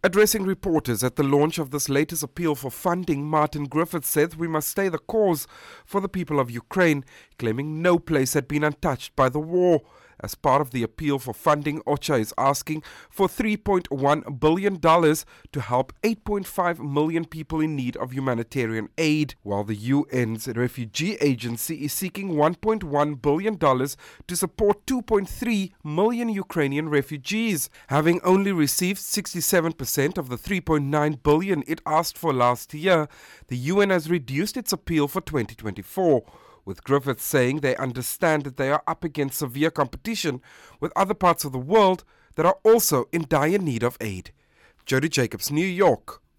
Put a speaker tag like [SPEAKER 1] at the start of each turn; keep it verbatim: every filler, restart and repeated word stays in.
[SPEAKER 1] Addressing reporters at the launch of this latest appeal for funding, Martin Griffiths said we must stay the course for the people of Ukraine, claiming no place had been untouched by the war. As part of the appeal for funding, OCHA is asking for three point one billion dollars to help eight point five million people in need of humanitarian aid, while the U N's refugee agency is seeking one point one billion dollars to support two point three million Ukrainian refugees. Having only received sixty-seven percent of the three point nine billion dollars it asked for last year, the U N has reduced its appeal for twenty twenty-four. With Griffiths saying they understand that they are up against severe competition with other parts of the world that are also in dire need of aid. Jody Jacobs, New York.